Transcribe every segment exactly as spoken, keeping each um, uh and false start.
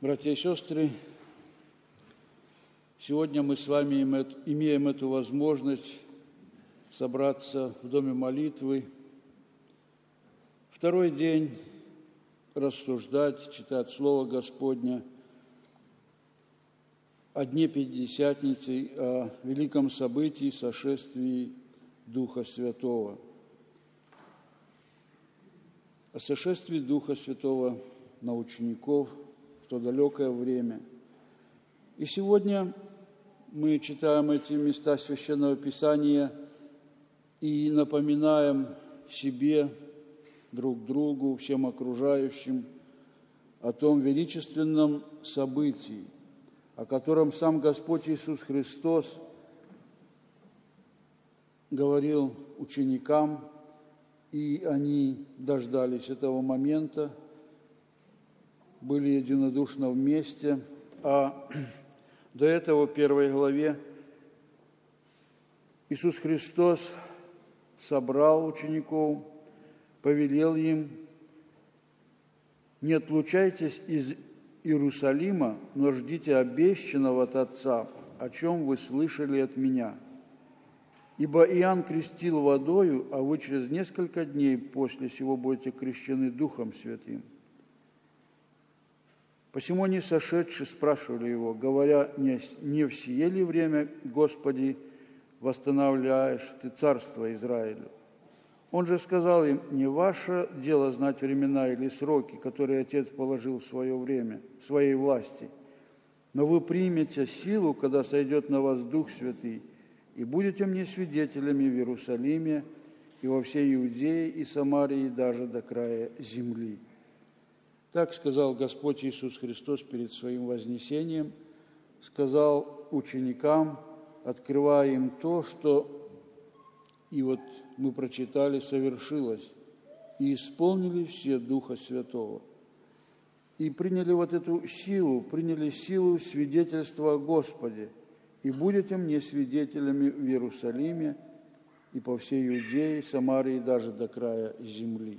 Братья и сестры, сегодня мы с вами имеем эту возможность собраться в доме молитвы, второй день рассуждать, читать Слово Господне о Дне Пятидесятницы, о великом событии сошествии Духа Святого. О сошествии Духа Святого на учеников в то далекое время. И сегодня мы читаем эти места Священного Писания и напоминаем себе, друг другу, всем окружающим о том величественном событии, о котором сам Господь Иисус Христос говорил ученикам, и они дождались этого момента, были единодушно вместе. А до этого в первой главе Иисус Христос собрал учеников, повелел им: «Не отлучайтесь из Иерусалима, но ждите обещанного от Отца, о чем вы слышали от Меня. Ибо Иоанн крестил водою, а вы через несколько дней после сего будете крещены Духом Святым». Посему они, сошедшие, спрашивали его, говоря: «Не, не в сие ли время, Господи, восстанавливаешь Ты царство Израилю?» Он же сказал им: «Не ваше дело знать времена или сроки, которые Отец положил в свое время, в своей власти, но вы примете силу, когда сойдет на вас Дух Святый, и будете мне свидетелями в Иерусалиме и во всей Иудее и Самарии, даже до края земли». Так сказал Господь Иисус Христос перед Своим вознесением, сказал ученикам, открывая им то, что, и вот мы прочитали, совершилось, и исполнили все Духа Святого. И приняли вот эту силу, приняли силу свидетельства о Господе, и будете мне свидетелями в Иерусалиме и по всей Иудее, Самарии, даже до края земли.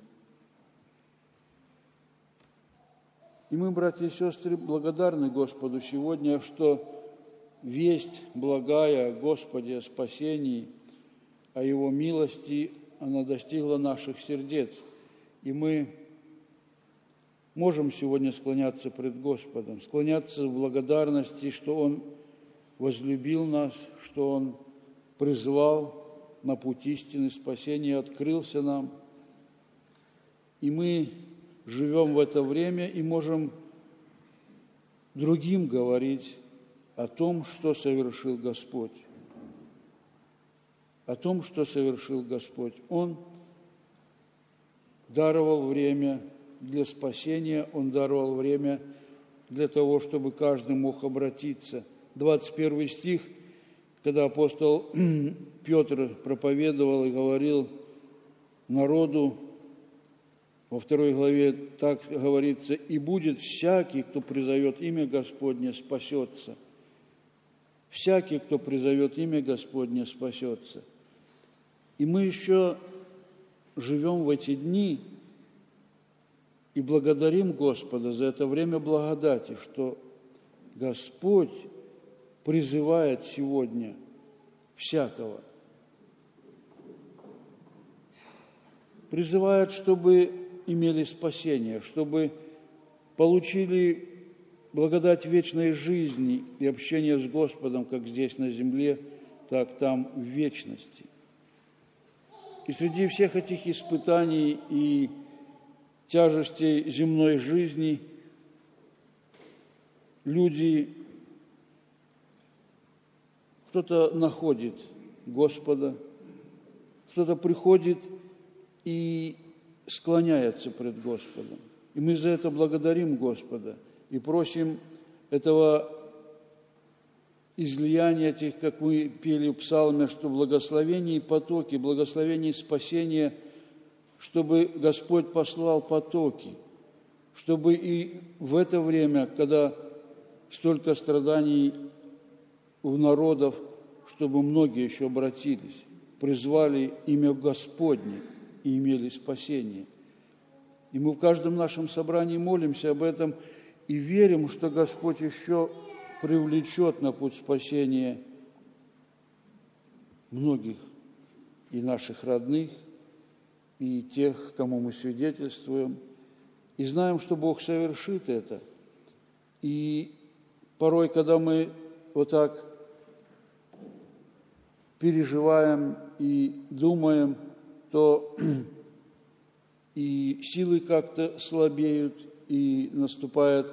И мы, братья и сестры, благодарны Господу сегодня, что весть благая о Господе, о спасении, о Его милости, она достигла наших сердец. И мы можем сегодня склоняться пред Господом, склоняться в благодарности, что Он возлюбил нас, что Он призвал на путь истины, спасения, открылся нам. И мы живем в это время и можем другим говорить о том, что совершил Господь. О том, что совершил Господь. Он даровал время для спасения, Он даровал время для того, чтобы каждый мог обратиться. двадцать первый стих, когда апостол Петр проповедовал и говорил народу, во второй главе так говорится: «И будет всякий, кто призовет имя Господне, спасется». Всякий, кто призовет имя Господне, спасется. И мы еще живем в эти дни и благодарим Господа за это время благодати, что Господь призывает сегодня всякого. Призывает, чтобы имели спасение, чтобы получили благодать вечной жизни и общения с Господом, как здесь на земле, так там в вечности. И среди всех этих испытаний и тяжестей земной жизни люди, кто-то находит Господа, кто-то приходит и склоняется пред Господом. И мы за это благодарим Господа и просим этого излияния, этих, как мы пели в псалме, что благословение и потоки, благословение и спасение, чтобы Господь послал потоки, чтобы и в это время, когда столько страданий у народов, чтобы многие еще обратились, призвали имя Господне и имели спасение. И мы в каждом нашем собрании молимся об этом и верим, что Господь еще привлечет на путь спасения многих и наших родных, и тех, кому мы свидетельствуем, и знаем, что Бог совершит это. И порой, когда мы вот так переживаем и думаем, то и силы как-то слабеют, и наступает,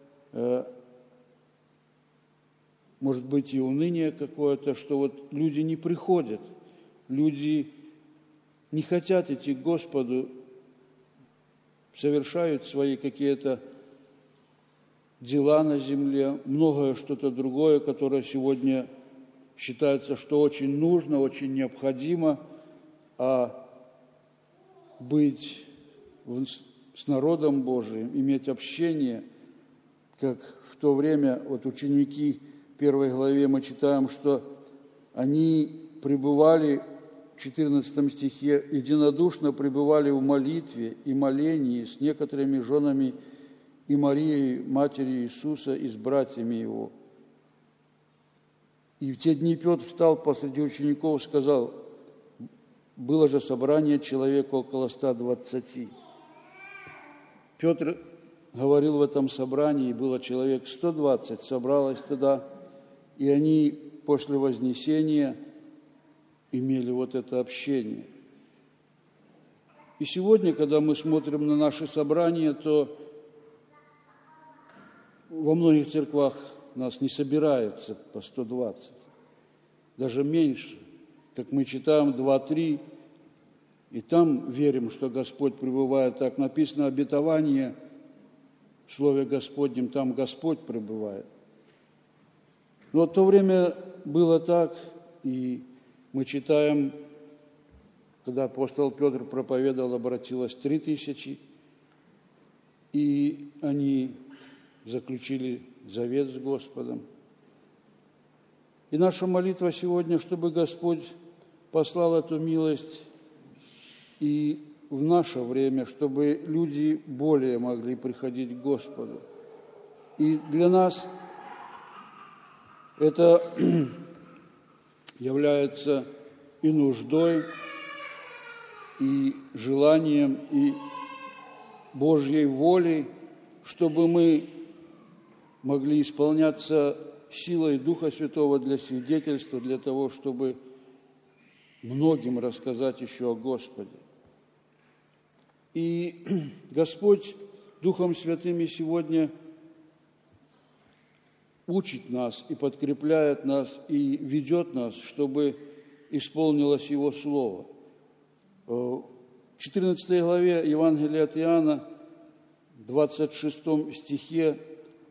может быть, и уныние какое-то, что вот люди не приходят, люди не хотят идти к Господу, совершают свои какие-то дела на земле, многое что-то другое, которое сегодня считается, что очень нужно, очень необходимо, а быть с народом Божиим, иметь общение, как в то время вот ученики в первой главе мы читаем, что они пребывали, в четырнадцатом стихе, единодушно пребывали в молитве и молении с некоторыми женами и Марией, матерью Иисуса, и с братьями Его. И в те дни Петр встал посреди учеников и сказал: было же собрание человек около ста двадцати. Петр говорил в этом собрании, и было человек сто двадцать, собралось тогда, и они после Вознесения имели вот это общение. И сегодня, когда мы смотрим на наши собрания, то во многих церквах нас не собирается по сто двадцать, даже меньше. Как мы читаем два-три, и там верим, что Господь пребывает. Так написано обетование в Слове Господнем, там Господь пребывает. Но в то время было так, и мы читаем, когда апостол Петр проповедовал, обратилось три тысячи, и они заключили завет с Господом. И наша молитва сегодня, чтобы Господь послал эту милость и в наше время, чтобы люди более могли приходить к Господу. И для нас это является и нуждой, и желанием, и Божьей волей, чтобы мы могли исполняться силой Духа Святого для свидетельства, для того, чтобы многим рассказать еще о Господе. И Господь Духом Святым и сегодня учит нас и подкрепляет нас, и ведет нас, чтобы исполнилось Его Слово. В четырнадцатой главе Евангелия от Иоанна, двадцать шестом стихе,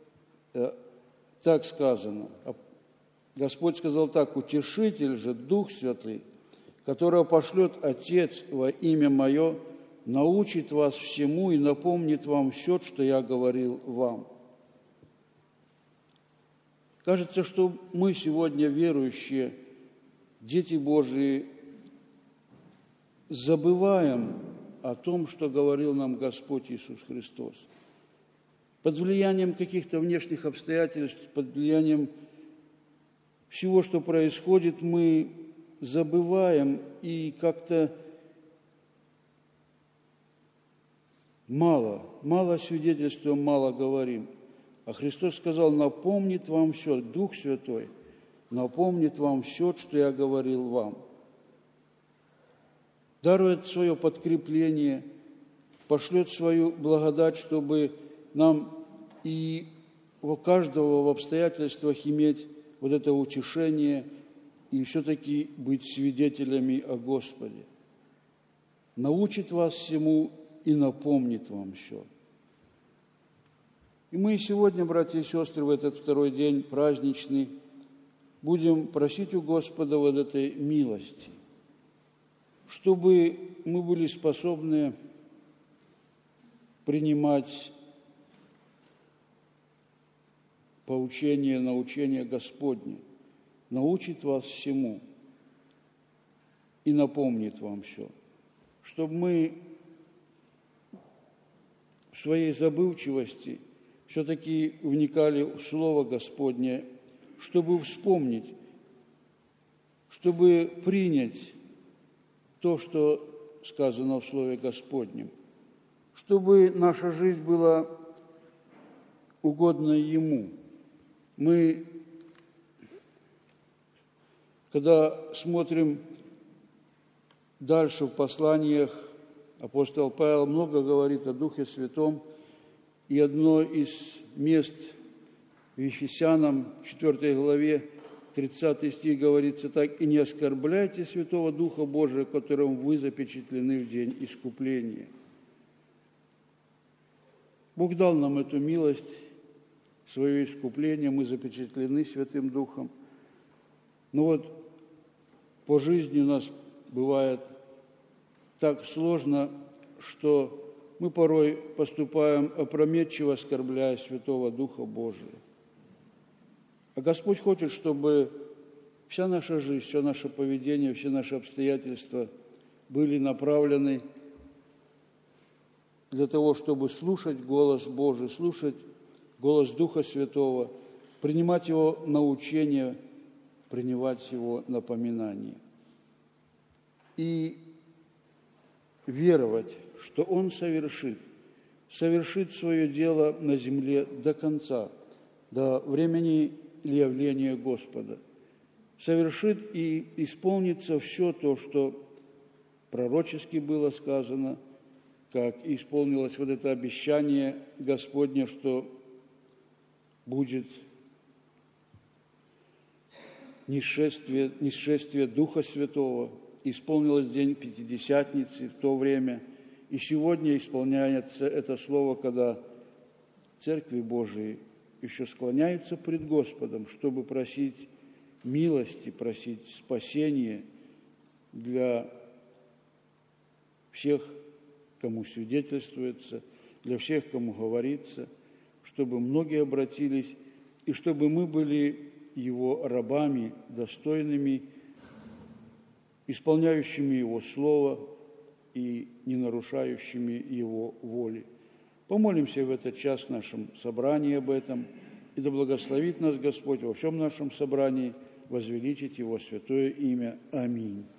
так сказано. Господь сказал так: «Утешитель же, Дух Святый, которого пошлет Отец во имя Мое, научит вас всему и напомнит вам все, что Я говорил вам». Кажется, что мы сегодня, верующие, дети Божии, забываем о том, что говорил нам Господь Иисус Христос. Под влиянием каких-то внешних обстоятельств, под влиянием всего, что происходит, мы забываем и как-то мало, мало свидетельствуем, мало говорим. А Христос сказал: напомнит вам все, Дух Святой напомнит вам все, что я говорил вам. Дарует свое подкрепление, пошлет свою благодать, чтобы нам и у каждого в обстоятельствах иметь вот это утешение и все-таки быть свидетелями о Господе. Научит вас всему и напомнит вам все. И мы сегодня, братья и сестры, в этот второй день праздничный будем просить у Господа вот этой милости, чтобы мы были способны принимать поучение, научение Господне, научит вас всему и напомнит вам все, чтобы мы в своей забывчивости все-таки вникали в Слово Господне, чтобы вспомнить, чтобы принять то, что сказано в Слове Господнем, чтобы наша жизнь была угодна Ему. Мы, когда смотрим дальше в посланиях, апостол Павел много говорит о Духе Святом, и одно из мест в Ефесянам, четвёртой главе, тридцатый стих говорится так: «И не оскорбляйте Святого Духа Божия, которым вы запечатлены в день искупления». Бог дал нам эту милость, свое искупление, мы запечатлены Святым Духом. Но вот по жизни у нас бывает так сложно, что мы порой поступаем опрометчиво, оскорбляя Святого Духа Божия. А Господь хочет, чтобы вся наша жизнь, все наше поведение, все наши обстоятельства были направлены для того, чтобы слушать голос Божий, слушать голос Духа Святого, принимать Его научение, принимать Его напоминание. И веровать, что Он совершит, совершит свое дело на земле до конца, до времени явления Господа. Совершит и исполнится все то, что пророчески было сказано, как исполнилось вот это обещание Господне, что будет несшествие, несшествие Духа Святого. Исполнилось день Пятидесятницы в то время, и сегодня исполняется это слово, когда Церкви Божией еще склоняются пред Господом, чтобы просить милости, просить спасения для всех, кому свидетельствуется, для всех, кому говорится, чтобы многие обратились, и чтобы мы были Его рабами, достойными, исполняющими Его Слово и не нарушающими Его воли. Помолимся в этот час в нашем собрании об этом, и да благословит нас Господь во всем нашем собрании возвеличить Его святое имя. Аминь.